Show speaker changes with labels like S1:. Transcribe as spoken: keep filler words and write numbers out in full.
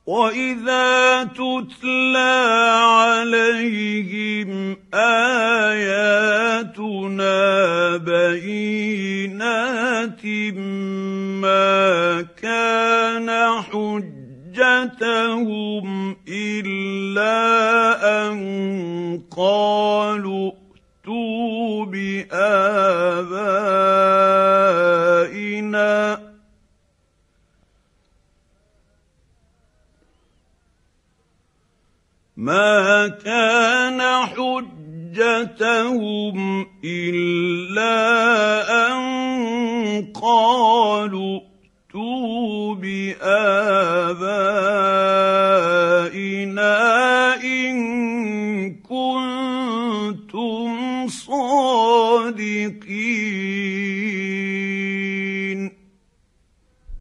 S1: واذا تتلى عليهم اياتنا بينات ما كان حجتهم الا ان قالوا ائتوا بآبائنا ما كان حجتهم إلا أن